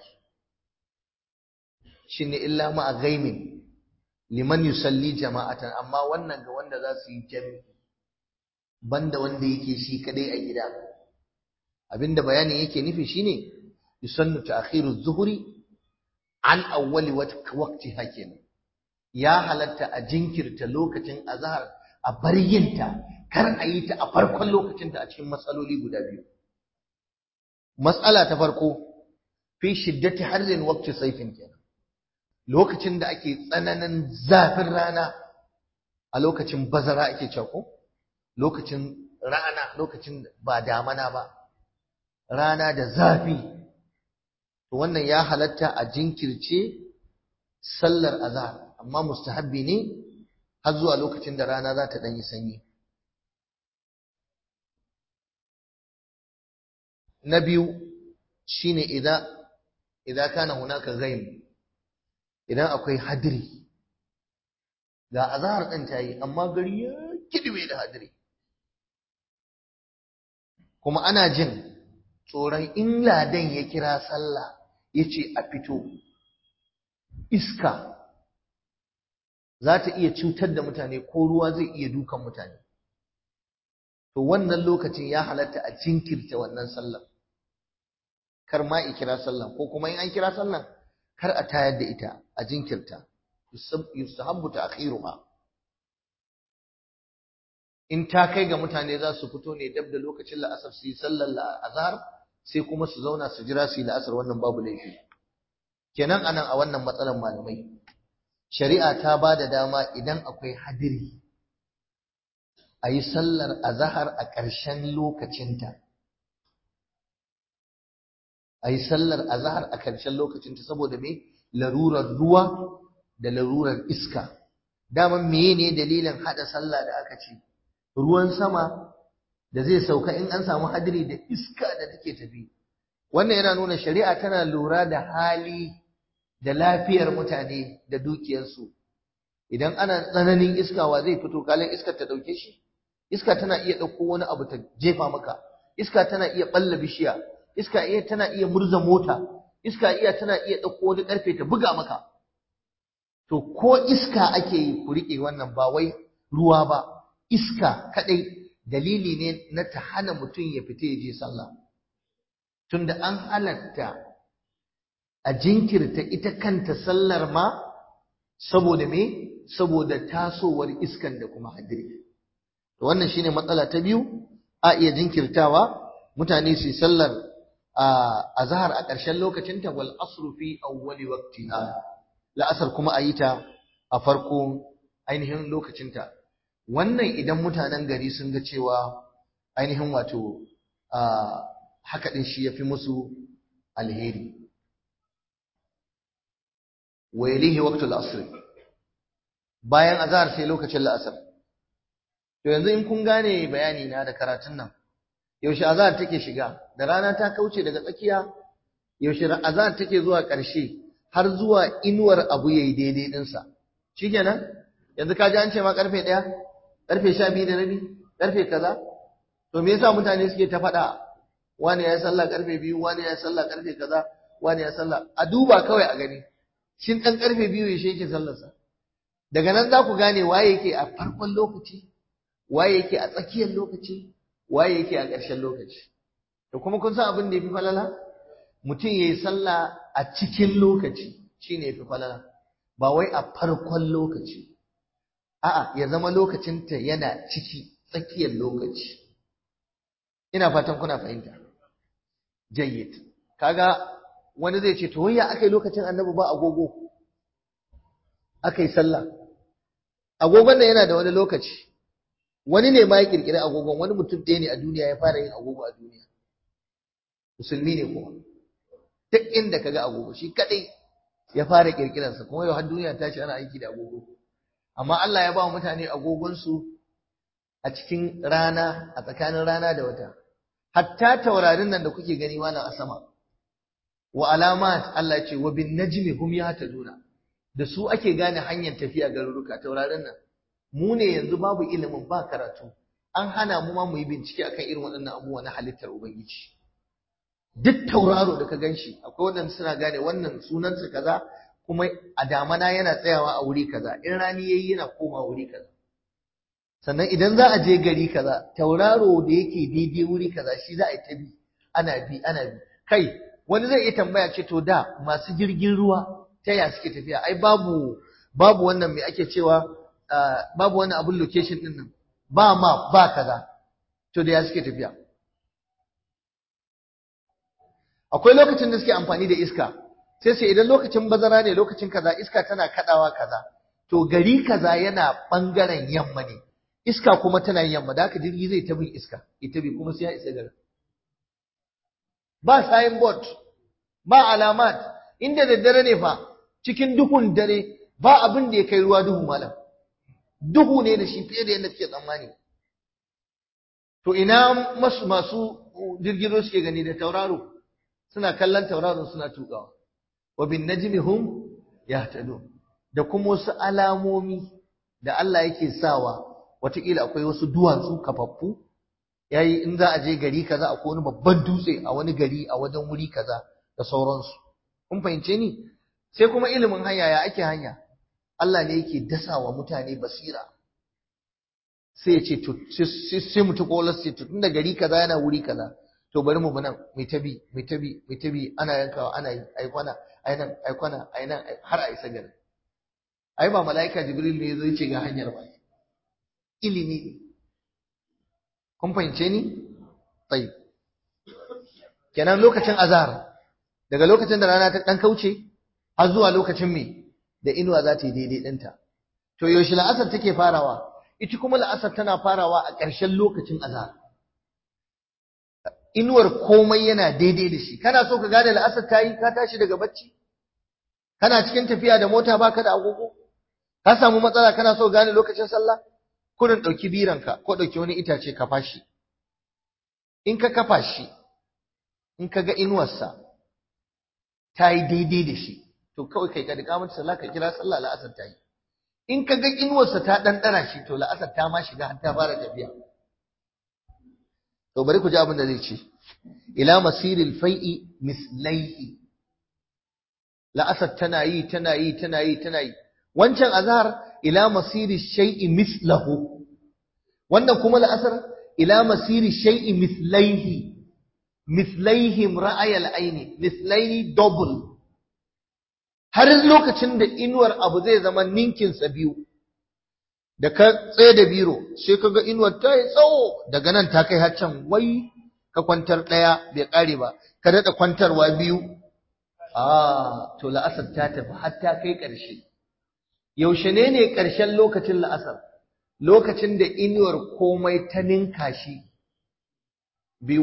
shine illa ma ghaimin liman yusalli jama'atan amma wannan ga wanda za su yi jami'i banda wanda yake shi kadai a gida abinda bayanin yake nufi shine yusannu ta'khiru adh-dhuhri an awwali waqtiha kenan ya halatta a jinkirta lokacin azhar a bar yinta kar a yi ta a farkon lokacinta a cikin matsaloli guda biyu matsala ta farko fi shiddati harrin waqti sayfin kenan lokacin da ake tsananin zafin rana a lokacin bazara ake cewa ko lokacin rana lokacin ba damana ba rana da zafi to wannan ya halatta a jinkirce sallar azhar amma mustahabbi ne har zuwa lokacin da rana za ta dan yi sanyi na biyu shine idan kana hunaka ghaim idan akwai hadiri ga azhar din tayi amma gari ya kidime da hadiri kuma ana jin tsoron in ladan ya kira sallah yace a fito iska za ta iya cutar da mutane ko ruwa zai iya dukan mutane to wannan lokacin ya halatta a jinkirta wannan sallar kar ma i kira sallah ko kuma in an kira sallah kar a tayar da ita a jinkirta yustahabbu ta'khiruha in ta kai ga mutane za su fito ne dab da lokacin la'asar su yi sallar azhar sai kuma su zauna su jira su yi la'asar wannan babu laifi kenan anan a wannan matsalan malamai shari'a ta ba da dama idan akwai hadiri a yi sallar azahar a ƙarshen lokacinta. A yi sallar azahar a ƙarshen lokacinta saboda me larurar ruwa da larurar iska. Daman meye ne dalilin haɗa sallah da aka ce? Ruwan sama da zai sauka in an samu hadiri da iska da take tafi. Wannan yana nuna shari'a tana lura da hali da lafiyar mutane da dukiyarsu. Idan ana tsananin iska wa zai fito kalin iskar ta ɗauke shi? Iska tana iya ɗauko wani abu ta jefa maka. Iska tana iya ɓalla bishiya. Iska tana iya murza mota. Iska tana iya ɗauko wani ƙarfe ta buga maka. To ko iska ake yi ku riƙe wannan ba wai ruwa ba. Iska kaɗai dalili ne na ta hana mutum ya fita ya je sallah. Tunda an halatta a jinkirta ita kanta sallar ma saboda me? Saboda tasowar iskan da kuma hadiri. To wannan shine matsala ta biyu, a iya jinkirtawa mutane su yi sallar azhar a ƙarshen lokacin ta wal asr fi awwali waqtiha. La'asar kuma a yi ta a farko ainihin lokacin ta. Wannan idan mutanen gari sun ga cewa ainihin wato haka din shi yafi musu alheri. Wa yalihi waqtul asr. Bayan azhar sai lokacin la'asar. To yanzu in kun gane bayani na da karatun nan, yaushe azhar take shiga? Da rana ta kauce daga tsakiya, yaushe azhar take zuwa ƙarshe har zuwa inuwar abu yayi daidai dinsa. Shikenan? Yanzu ka ji an ce ma karfe 1, karfe 12:30, karfe kaza? To me yasa mutane suke ta faɗa wani ya sallah karfe 2, wani ya sallah karfe kaza, wani ya sallah? A duba kawai a gani. Shin dan karfe 2 yaushe yake sallarsa? Daga nan za ku gane waye yake a farkon lokaci, waye yake a tsakiyar lokaci, waye yake a ƙarshen lokaci. To kuma kun san abin da yafi falala? Mutum yayi sallah a cikin lokaci shine yafi falala, ba wai a farkon lokaci. A'a, ya zama lokacinta yana ciki tsakiyar lokaci. Ina fatan kuna fahimta. Jayyid. Kaga wani zai ce to wai ya akai lokacin Annabi ba agogo? Akai sallah. Agogon nan yana da wani lokaci. Wani ne ma ya kirkiri agogon, wani mutum ɗaya ne a duniya ya fara yin agogo a duniya. Musulmi ne kuma. Duk inda kaga agogo shi kadai ya fara kirkiransa, kuma yau har duniya ta ce ana aiki da agogo. Amma Allah ya ba wa mutane agogonsu a cikin rana, a tsakanin rana da wata. Hatta taurarin nan da kuke gani malam a sama. Wa alamat Allah ya ce wa bin najmi hum yahtaduna. Da su ake gane hanyar tafiya garuruka taurarin nan. Mu ne yanzu babu ilimin ba karatu. An hana mu ma mu yi bincike akan irin waɗannan abubuwa na halittar Ubangiji. Duk tauraro da ka ganshi akwai waɗanda suna gane wannan sunansa kaza kuma a damana yana tsayawa a wuri kaza, in rani yayi yana koma wuri kaza. Sannan idan za a je gari kaza, tauraro da yake daidai wuri kaza shi za a yi ta bi, ana bi. Kai, wani zai iya tambaya ce to da masu jirgin ruwa ta ya suke tafiya? Ai babu wannan me ake cewa babu wani abun location din nan. Ba map, ba kaza. To da ya suke tafiya? Akwai lokacin da suke amfani da iska. Sai idan lokacin bazara ne, lokacin kaza iska tana kadawa kaza. To gari kaza yana bangaren yamma ne. Iska kuma tana yamma, da haka jirgi zai ta bin iska, ita bi kuma sai ya isa garin. Ba signboard, ba alamat, inda daddare ne fa, cikin duhun dare, ba abin da ya kai ruwa duhu malam. Duhu ne da shi fiye da yadda kake tsammani. To ina masu jirgin ruwa suke gani da tauraro? Suna kallon tauraron suna tukawa. Wa bin najmi hum yahtadun. Da kuma wasu alamomi da Allah yake sawa, wataƙila akwai wasu duwatsu kafaffu, yayi in za a je gari kaza akwai wani babban dutse a wani gari a wajen wuri kaza da sauransu. Kun fahimce ni? Sai kuma ilimin hanya, ya ake hanya? Allah ne yake dasawa mutane basira. Sai ya ce to sai mutu kolas ce to tunda gari kaza yana wuri kaza, to bari mu nan mai tabi ana yankawa ana yi ai kwana ai nan ai kwana ai nan har a isa garin. Ai ba mala'ika Jibril ne yazo yace ga hanyar ba. Ilimi ne. Kun fahimce ni? Tayyib. Kenan lokacin azhar daga lokacin da rana ta dan kauce har zuwa lokacin me? da inuwa za ta yi daidai ɗinta. To yaushe la'asar take farawa? Ita kuma la'asar tana farawa a ƙarshen lokacin azhar. Inuwar komai yana daidai da shi. Kana so ka gane la'asar ta yi, ka tashi daga bacci? Kana cikin tafiya da mota baka da agogo? Ka samu matsala kana so gane lokacin sallah? Kurin ɗauki biranka ko ɗauki wani itace ka fashi. In ka kafa shi, in ka ga inuwarsa ta yi daidai da shi, to kawai kai ka da kamar sallah ka kira sallah la'asar ta yi. In ka ga inuwarsa ta ɗanɗana shi, to la'asar ta ma shiga har ta fara tafiya. To bari ku ji abin da zai ce. Ila masiril fai'i mislaihi. La'asar tana yi, tana yi, tana yi, tana yi. Wancan azhar ila masiri shay'i mislahu. Wannan kuma la'asar ila masiri shay'i mislaihi. Mislaihim ra'ayal aini, mislaini double. Har lokacin da inuwar abu zai zama ninkin sa biyu. Da ka tsaye da biro sai ka ga inuwar ta yi tsawo daga nan ta kai har can, wai ka kwantar ɗaya bai ƙare ba, ka daɗa kwantarwa biyu. To la'asar ta tafi har ta kai ƙarshe. Yaushe ne ƙarshen lokacin la'asar? Lokacin da inuwar komai ta ninka shi biyu.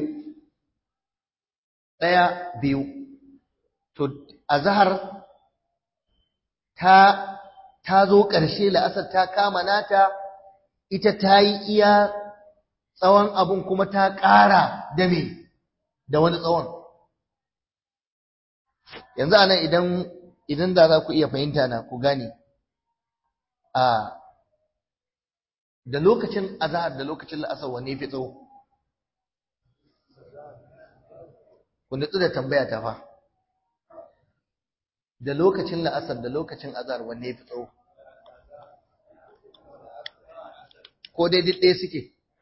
Ɗaya biyu. To azhar ta zo ƙarshe, la'asar ta kama nata, ita ta yi iya tsawon abun kuma ta ƙara da me da wani tsawon. Yanzu anan idan da za ku iya fahimta na ku gane, da lokacin azhar da lokacin la'asar wanne fi tsawo? Ku nutsu da tambaya ta fa. Da lokacin la'asar da lokacin azhar wanne fi tsawo? Ko dai duk ɗaya suke?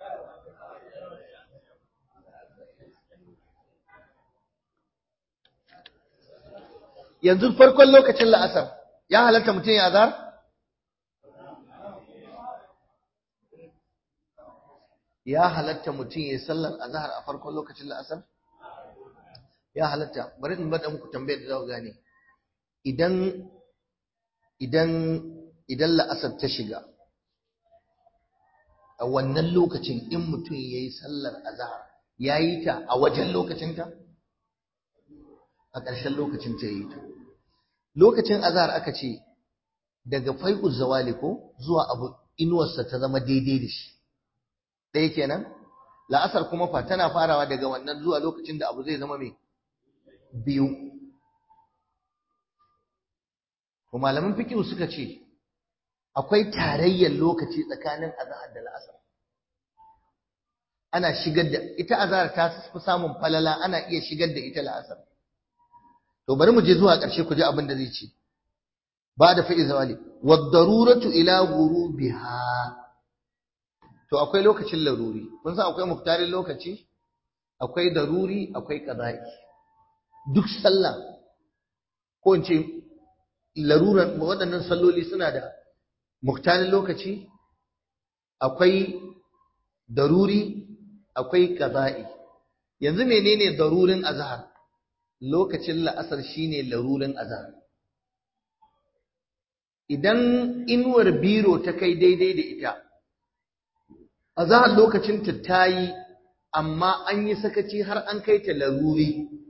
Yanzu farkon lokacin la'asar ya halatta mutum ya azhar? Ya halatta mutum ya sallar azhar a farkon lokacin la'asar? Ya halatta. Bari in bada muku tambayar da za ku gane. Idan la'asar ta shiga a wannan lokacin, in mutum ya yi sallar azhar, ya yi ta a wajen lokacinta? A ƙarshen lokacin ta yi ta. Lokacin azhar aka ce daga fai'uz zawali ko zuwa abu inuwarsa ta zama daidai da shi. Ɗaya kenan. La'asar kuma fa tana farawa daga wannan zuwa lokacin da abu zai zama mai biyu. To malaman fiqh suka ce akwai tarayyar lokaci tsakanin azhar da la'asar. Ana shigar da ita azhar ta fi samun falala, ana iya shigar da ita la'asar. To bari mu je zuwa ƙarshe ku ji abin da zai ce. Ba da fa'i zawali wad daruratu ila ghurubiha. To akwai lokacin laruri. Kun san akwai muktarin lokaci, akwai daruri, akwai qada'i. Duk sallah ko in ce laruran waɗannan salloli suna da muktarin lokaci, akwai daruri, akwai qada'i. Yanzu menene darurin azhar? Lokacin la'asar shine larurin azhar. Idan inuwar biro ta kai daidai da ita, azhar lokacin ta tayi, amma an yi sakaci har an kai ta laruri.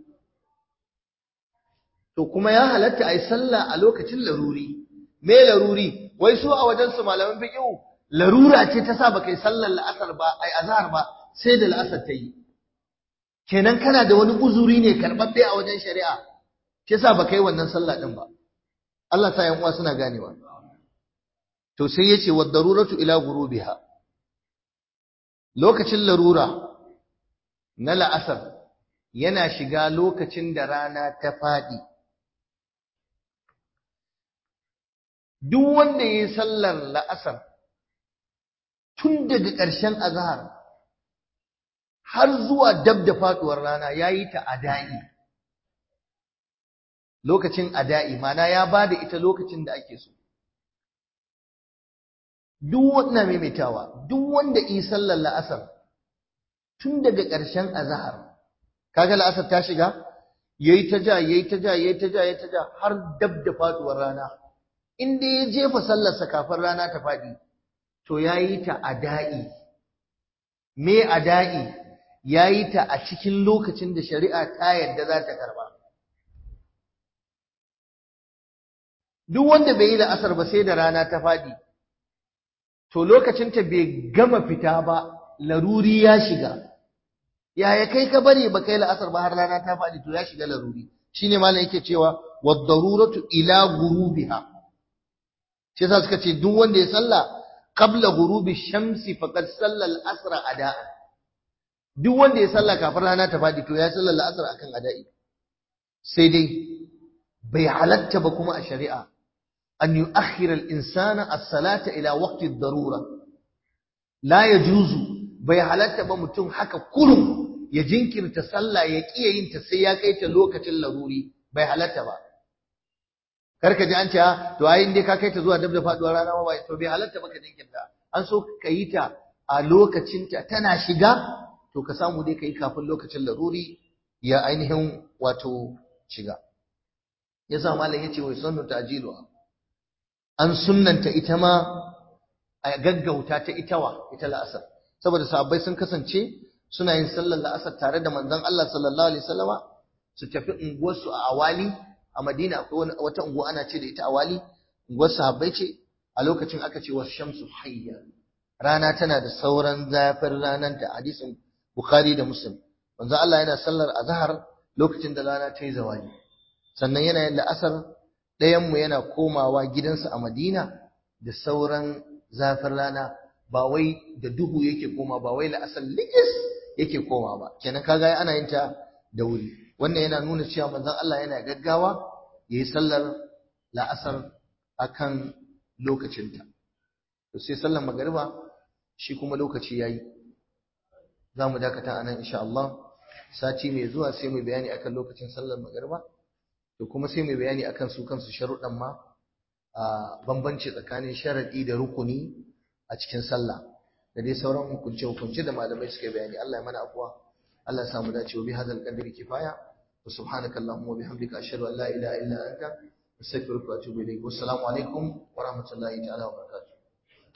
To kuma ya halatta ai sallah a lokacin laruri. Me laruri? Wai su a wajen su malaman fiqh larura ce ta sa baka yi sallar la'asar ba, ai azhar ba, sai da la'asar ta yi. Kenan kana da wani uzuri ne karɓaɓɓe a wajen shari'a, shi yasa baka yi wannan sallah din ba. Allah sa yan uwa suna ganewa. To sai yace wad daruratu ila ghurubiha. Lokacin larura na la'asar yana shiga lokacin da rana ta faɗi. Duk wanda yayi sallar la'asar tun daga ƙarshen azhar har zuwa dab da faduwar rana yayi ta ada'i. Lokacin ada'i mana ya bada ita lokacin da ake so. Duk wanda maimaitawa, duk wanda yi sallar la'asar tun daga ƙarshen azhar, kaga la'asar ta shiga, yayi ta ja har dab da faduwar rana. in dai ya jefa sallarsa kafin rana ta faɗi to yayi ta ada'i. Me ada'i? Yayi ta a cikin lokacin da shari'a ta yarda za ta karba. Duk wanda bai yi la'asar ba sai da rana ta faɗi to lokacin ta bai gama fita ba, laruri ya shiga. Yaya kai ka bari ba kai la'asar ba har rana ta faɗi, to ya shiga laruri. Shine malam yake cewa wad-daruratu ila ghurubiha. Shi yasa suka ce duk wanda ya salla qabla ghurubi shamsi faqad salla al-asr ada'an. Duk wanda ya salla kafin rana ta faɗi to ya salla al-asr akan ada'i. Sai dai bai halatta ba kuma a shari'a an yu'akhkhira al-insana as-salata ila waqti ad-darura. La yajuzu, bai halatta ba mutum haka kurum ya jinkirta sallah ya kiya yin ta sai ya kai ta lokacin laruri, bai halatta ba. Karka ji an ce to ai inde ka kai ta zuwa dab da faduwar rana ba to bai halatta ba ka jinkirta. An so ka yi ta a lokacin ta tana shiga to ka samu dai ka yi kafin lokacin laruri ya ainihin wato shiga. Yasa malam yace wai sunnu ta'jiluha. An sunnanta ita ma a gaggauta ta ita la'asar. Saboda sahabbai sun kasance suna yin sallar la'asar tare da manzon Allah sallallahu alaihi wasallama, su tafi unguwarsu a Awali a Madina. Akwai wata unguwa ana ce da ita Awali, unguwar sahabbai ce. A lokacin aka ce wa shamsu hayya, rana tana da sauran zafin rananta. Hadisin Bukhari da Muslim. Manzon Allah yana sallar azhar lokacin da rana ta yi zawali, sannan yana yin la'asar. Ɗayan mu yana komawa gidansa a Madina da sauran zafin rana, ba wai da duhu yake koma, ba wai la'asar ligis yake koma ba. Kenan kaga ana yin ta da wuri. Wannan yana nuna cewa manzon Allah yana gaggawa yayi sallar la'asar akan lokacinta. To sai sallar magariba shi kuma lokaci yayi. Za mu dakata anan insha Allah. Sati mai zuwa sai mu bayani akan lokacin sallar magariba. To kuma sai mu bayani akan su kansu sharuɗan ma, a bambanci tsakanin sharadi da rukuni a cikin sallah, da dai sauran hukunce da malamai suka bayani. Allah ya mana afwa, Allah ya samu dace. Bi hadal qadri kifaya, wa subhanaka allahumma wa bihamdika ashhadu an la ilaha illa anta astaghfiruka wa atubu ilayk. Wassalamu alaikum wa rahmatullahi ta'ala wa barakatuh.